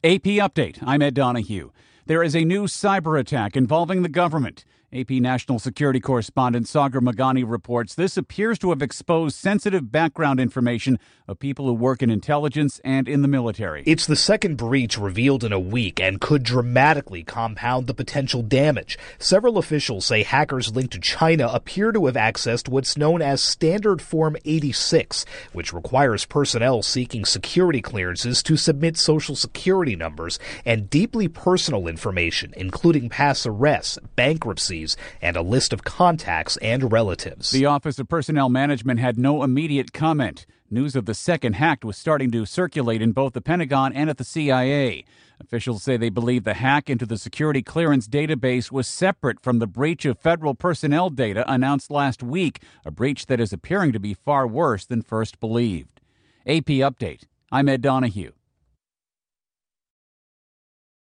AP Update. I'm Ed Donahue. There is a new cyber attack involving the government. AP national security correspondent Sagar Meghani reports this appears to have exposed sensitive background information of people who work in intelligence and in the military. It's the second breach revealed in a week and could dramatically compound the potential damage. Several officials say hackers linked to China appear to have accessed what's known as Standard Form 86, which requires personnel seeking security clearances to submit social security numbers and deeply personal information, including past arrests, bankruptcies, and a list of contacts and relatives. The Office of Personnel Management had no immediate comment. News of the second hack was starting to circulate in both the Pentagon and at the CIA. Officials say they believe the hack into the security clearance database was separate from the breach of federal personnel data announced last week, a breach that is appearing to be far worse than first believed. AP Update. I'm Ed Donahue.